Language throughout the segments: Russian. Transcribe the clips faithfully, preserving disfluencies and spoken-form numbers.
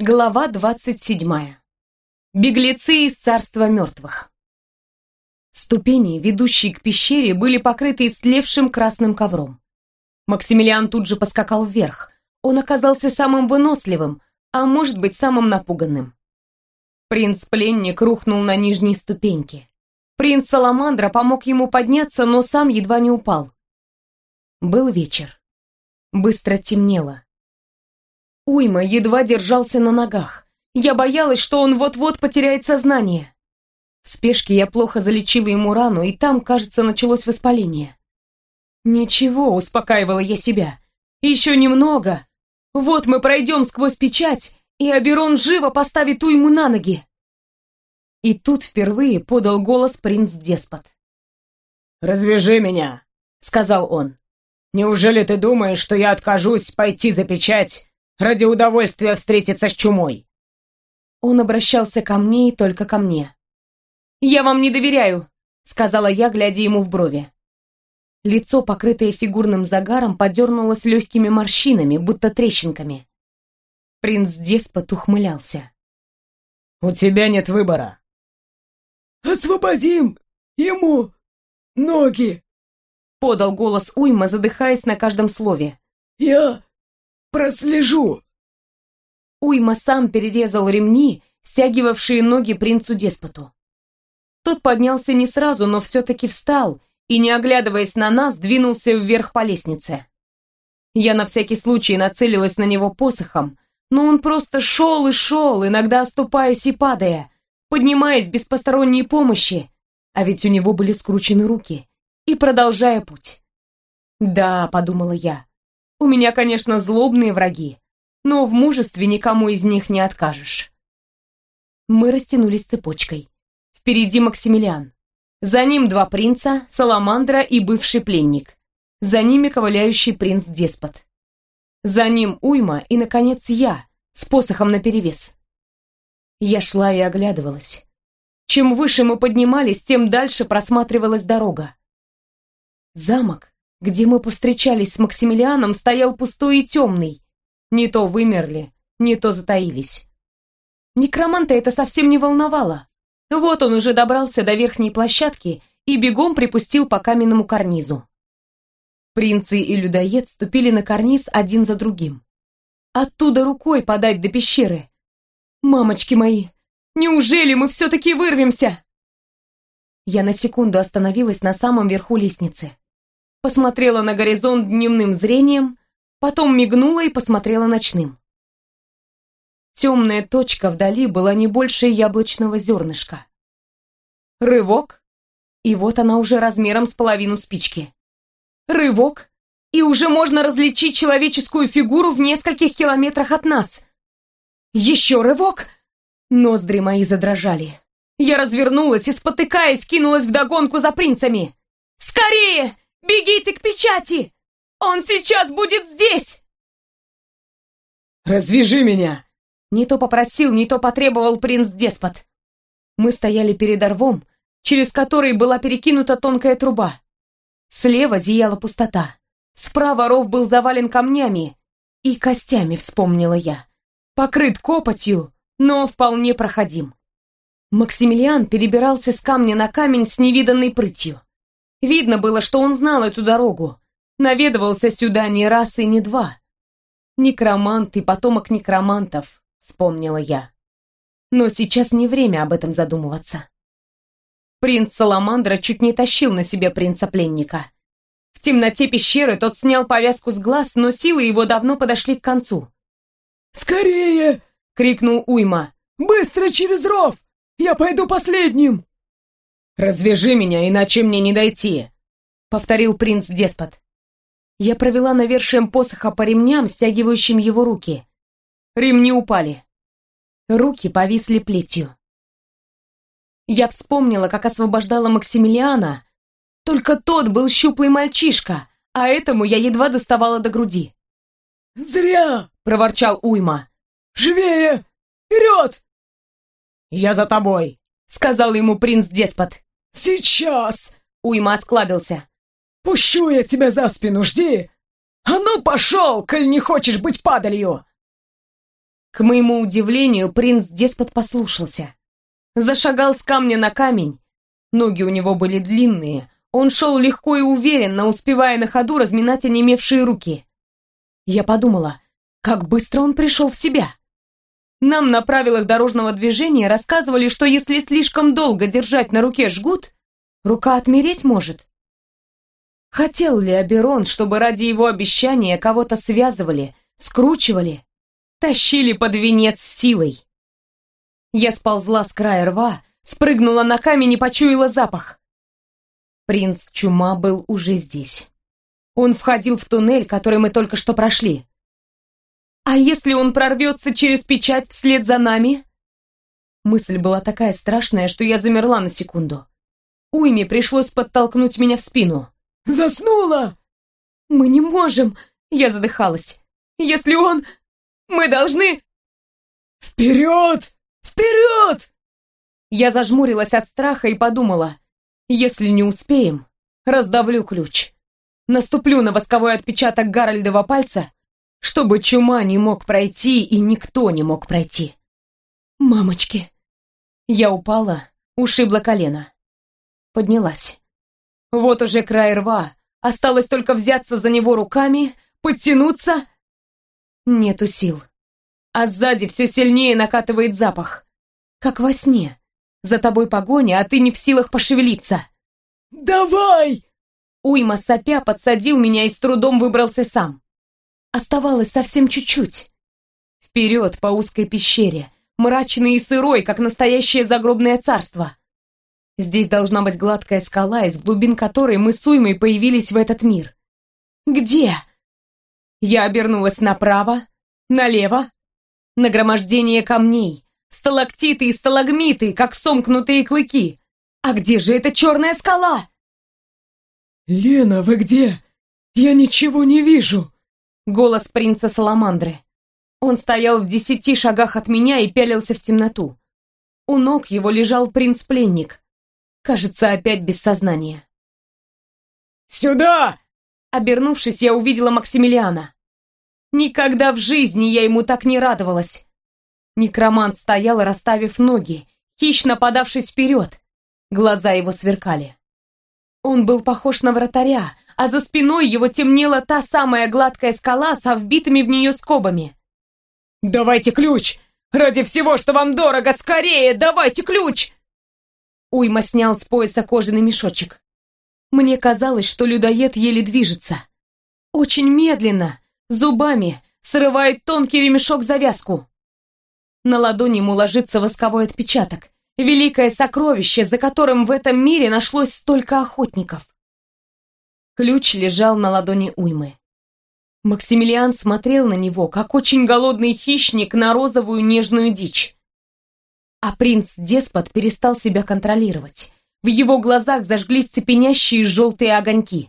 Глава двадцать седьмая. Беглецы из царства мертвых. Ступени, ведущие к пещере, были покрыты истлевшим красным ковром. Максимилиан тут же поскакал вверх. Он оказался самым выносливым, а может быть, самым напуганным. Принц-пленник рухнул на нижней ступеньке. Принц Саламандра помог ему подняться, но сам едва не упал. Был вечер. Быстро темнело. Уйма едва держался на ногах. Я боялась, что он вот-вот потеряет сознание. В спешке я плохо залечила ему рану, и там, кажется, началось воспаление. «Ничего», — успокаивала я себя. «Еще немного. Вот мы пройдем сквозь печать, и Оберон живо поставит Уйму на ноги». И тут впервые подал голос принц-деспот. «Развяжи меня», — сказал он. «Неужели ты думаешь, что я откажусь пойти за печать ради удовольствия встретиться с чумой?» Он обращался ко мне и только ко мне. «Я вам не доверяю», — сказала я, глядя ему в брови. Лицо, покрытое фигурным загаром, подернулось легкими морщинами, будто трещинками. Принц-деспот ухмылялся. «У тебя нет выбора». «Освободим ему ноги!» — подал голос Уйма, задыхаясь на каждом слове. «Я прослежу!» Уйма сам перерезал ремни, стягивавшие ноги принцу-деспоту. Тот поднялся не сразу, но все-таки встал и, не оглядываясь на нас, двинулся вверх по лестнице. Я на всякий случай нацелилась на него посохом, но он просто шел и шел, иногда оступаясь и падая, поднимаясь без посторонней помощи, а ведь у него были скручены руки, и продолжая путь. «Да», — подумала я, — «у меня, конечно, злобные враги, но в мужестве никому из них не откажешь». Мы растянулись цепочкой. Впереди Максимилиан. За ним два принца, Саламандра и бывший пленник. За ними ковыляющий принц-деспот. За ним Уйма и, наконец, я, с посохом наперевес. Я шла и оглядывалась. Чем выше мы поднимались, тем дальше просматривалась дорога. Замок, где мы повстречались с Максимилианом, стоял пустой и темный. Не то вымерли, не то затаились. Некроманта это совсем не волновало. Вот он уже добрался до верхней площадки и бегом припустил по каменному карнизу. Принцы и людоед ступили на карниз один за другим. Оттуда рукой подать до пещеры. «Мамочки мои, неужели мы все-таки вырвемся?» Я на секунду остановилась на самом верху лестницы. Посмотрела на горизонт дневным зрением, потом мигнула и посмотрела ночным. Темная точка вдали была не больше яблочного зернышка. Рывок, и вот она уже размером с половину спички. Рывок, и уже можно различить человеческую фигуру в нескольких километрах от нас. Еще рывок, ноздри мои задрожали. Я развернулась и, спотыкаясь, кинулась вдогонку за принцами. «Скорее! Бегите к печати! Он сейчас будет здесь!» «Развяжи меня!» Не то попросил, не то потребовал принц-деспот. Мы стояли перед рвом, через который была перекинута тонкая труба. Слева зияла пустота. Справа ров был завален камнями и костями, вспомнила я. Покрыт копотью, но вполне проходим. Максимилиан перебирался с камня на камень с невиданной прытью. Видно было, что он знал эту дорогу. Наведывался сюда не раз и не два. Некромант и потомок некромантов, вспомнила я. Но сейчас не время об этом задумываться. Принц Саламандра чуть не тащил на себе принца-пленника. В темноте пещеры тот снял повязку с глаз, но силы его давно подошли к концу. «Скорее!» — крикнул Уйма. «Быстро через ров! Я пойду последним!» «Развяжи меня, иначе мне не дойти!» — повторил принц-деспот. Я провела навершием посоха по ремням, стягивающим его руки. Ремни упали. Руки повисли плетью. Я вспомнила, как освобождала Максимилиана, только тот был щуплый мальчишка, а этому я едва доставала до груди. «Зря!» — проворчал Уйма. «Живее! Вперед!» «Я за тобой!» — сказал ему принц-деспот. «Сейчас!» — Уйма осклабился. «Пущу я тебя за спину, жди! А ну пошел, коль не хочешь быть падалью!» К моему удивлению, принц-деспот послушался. Зашагал с камня на камень. Ноги у него были длинные. Он шел легко и уверенно, успевая на ходу разминать онемевшие руки. Я подумала, как быстро он пришел в себя. Нам на правилах дорожного движения рассказывали, что если слишком долго держать на руке жгут, рука отмереть может. Хотел ли Оберон, чтобы ради его обещания кого-то связывали, скручивали, тащили под венец силой? Я сползла с края рва, спрыгнула на камень и почуяла запах. Принц Чума был уже здесь. Он входил в туннель, который мы только что прошли. А если он прорвется через печать вслед за нами? Мысль была такая страшная, что я замерла на секунду. Уйме пришлось подтолкнуть меня в спину. «Заснула!» «Мы не можем!» Я задыхалась. «Если он... Мы должны...» «Вперед! Вперед!» Я зажмурилась от страха и подумала, если не успеем, раздавлю ключ. Наступлю на восковой отпечаток Гарольдова пальца, чтобы Чума не мог пройти и никто не мог пройти. Мамочки! Я упала, ушибла колено. Поднялась. Вот уже край рва, осталось только взяться за него руками, подтянуться. Нету сил. А сзади все сильнее накатывает запах. Как во сне. За тобой погоня, а ты не в силах пошевелиться. «Давай!» Уйма сопя подсадил меня и с трудом выбрался сам. Оставалось совсем чуть-чуть. Вперед по узкой пещере, мрачный и сырой, как настоящее загробное царство. Здесь должна быть гладкая скала, из глубин которой мы с Уймой появились в этот мир. Где? Я обернулась направо, налево. Нагромождение камней, сталактиты и сталагмиты, как сомкнутые клыки. А где же эта черная скала? «Лена, вы где? Я ничего не вижу!» Голос принца Саламандры. Он стоял в десяти шагах от меня и пялился в темноту. У ног его лежал принц-пленник. Кажется, опять без сознания. «Сюда!» Обернувшись, я увидела Максимилиана. Никогда в жизни я ему так не радовалась. Некромант стоял, расставив ноги, хищно подавшись вперед. Глаза его сверкали. Он был похож на вратаря, а за спиной его темнела та самая гладкая скала со вбитыми в нее скобами. «Давайте ключ! Ради всего, что вам дорого, скорее, давайте ключ!» Уйма снял с пояса кожаный мешочек. Мне казалось, что людоед еле движется. Очень медленно, зубами, срывает тонкий ремешок-завязку. На ладони ему ложится восковой отпечаток. Великое сокровище, за которым в этом мире нашлось столько охотников. Ключ лежал на ладони Уймы. Максимилиан смотрел на него, как очень голодный хищник на розовую нежную дичь. А принц-деспот перестал себя контролировать. В его глазах зажглись цепенящие желтые огоньки.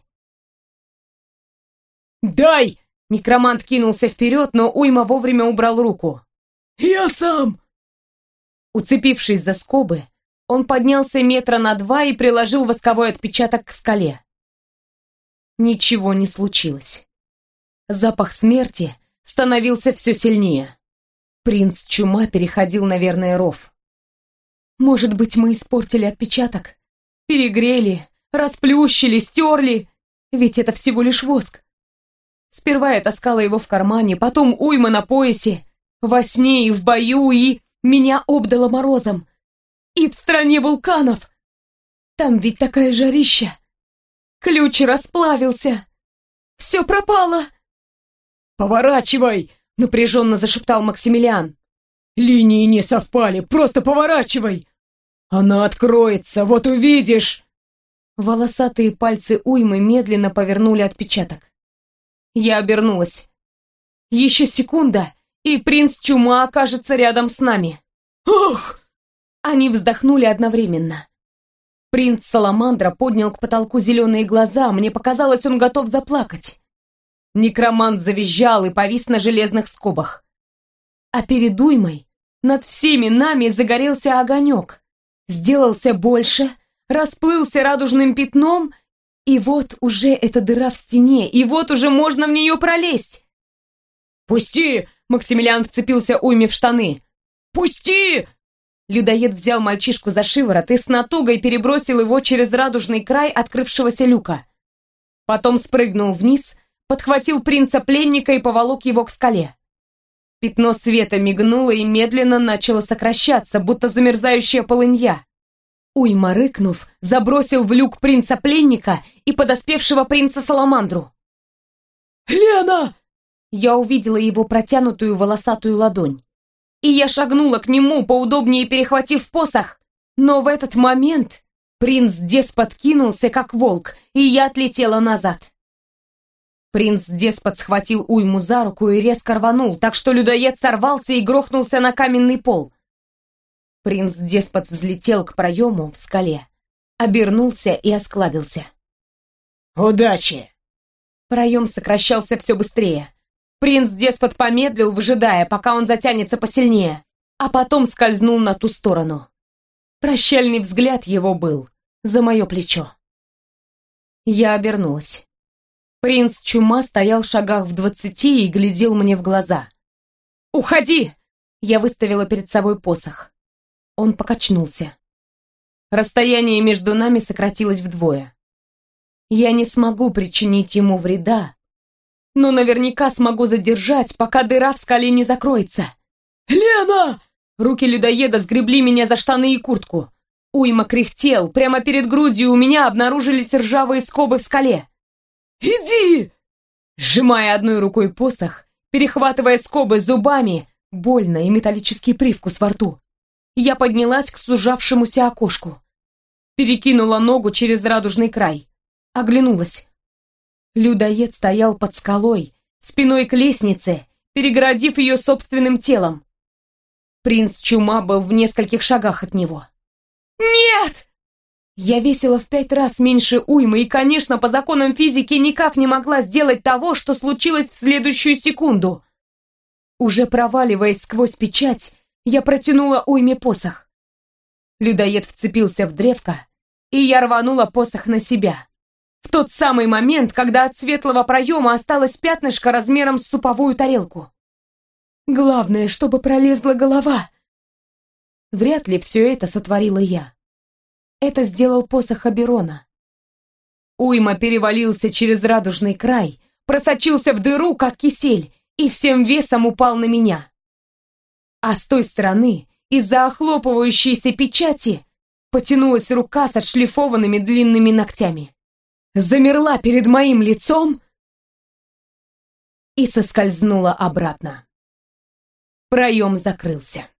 «Дай!» Некромант кинулся вперед, но Уйма вовремя убрал руку. «Я сам!» Уцепившись за скобы, он поднялся метра на два и приложил восковой отпечаток к скале. Ничего не случилось. Запах смерти становился все сильнее. Принц Чума переходил, наверное, ров. Может быть, мы испортили отпечаток? Перегрели, расплющили, стерли? Ведь это всего лишь воск. Сперва я таскала его в кармане, потом Уйма на поясе, во сне и в бою, и... Меня обдало морозом. И в стране вулканов. Там ведь такая жарища. Ключ расплавился. Все пропало. «Поворачивай!» — напряженно зашептал Максимилиан. «Линии не совпали, просто поворачивай! Она откроется, вот увидишь!» Волосатые пальцы Уймы медленно повернули отпечаток. Я обернулась. Еще секунда, и принц Чума окажется рядом с нами. «Ох!» Они вздохнули одновременно. Принц Саламандра поднял к потолку зеленые глаза, мне показалось, он готов заплакать. Некромант завизжал и повис на железных скобах. А перед Уймой над всеми нами загорелся огонек. Сделался больше, расплылся радужным пятном, и вот уже эта дыра в стене, и вот уже можно в нее пролезть. «Пусти! Максимилиан вцепился Уйме в штаны. «Пусти!» Людоед взял мальчишку за шиворот и с натугой перебросил его через радужный край открывшегося люка. Потом спрыгнул вниз, подхватил принца-пленника и поволок его к скале. Пятно света мигнуло и медленно начало сокращаться, будто замерзающая полынья. Уйма, рыкнув, забросил в люк принца-пленника и подоспевшего принца-саламандру. «Лена!» Я увидела его протянутую волосатую ладонь. И я шагнула к нему, поудобнее перехватив посох. Но в этот момент принц-деспот кинулся, как волк, и я отлетела назад. Принц-деспот схватил Уйму за руку и резко рванул, так что людоед сорвался и грохнулся на каменный пол. Принц-деспот взлетел к проему в скале, обернулся и осклабился. «Удачи!» Проем сокращался все быстрее. Принц-деспот помедлил, выжидая, пока он затянется посильнее, а потом скользнул на ту сторону. Прощальный взгляд его был за мое плечо. Я обернулась. Принц Чума стоял в шагах в двадцати и глядел мне в глаза. «Уходи!» Я выставила перед собой посох. Он покачнулся. Расстояние между нами сократилось вдвое. Я не смогу причинить ему вреда, но наверняка смогу задержать, пока дыра в скале не закроется. «Лена!» Руки людоеда сгребли меня за штаны и куртку. Уйма кряхтел, прямо перед грудью у меня обнаружились ржавые скобы в скале. «Иди!» Сжимая одной рукой посох, перехватывая скобы зубами, больно и металлический привкус во рту, я поднялась к сужавшемуся окошку. Перекинула ногу через радужный край. Оглянулась. Людоед стоял под скалой, спиной к лестнице, перегородив ее собственным телом. Принц Чума был в нескольких шагах от него. «Нет!» Я весила в пять раз меньше Уймы и, конечно, по законам физики никак не могла сделать того, что случилось в следующую секунду. Уже проваливаясь сквозь печать, я протянула Уйме посох. Людоед вцепился в древко, и я рванула посох на себя. В тот самый момент, когда от светлого проема осталось пятнышко размером с суповую тарелку. Главное, чтобы пролезла голова. Вряд ли все это сотворила я. Это сделал посох Аберона. Уйма перевалился через радужный край, просочился в дыру, как кисель, и всем весом упал на меня. А с той стороны, из-за охлопывающейся печати, потянулась рука с отшлифованными длинными ногтями. Замерла перед моим лицом и соскользнула обратно. Проем закрылся.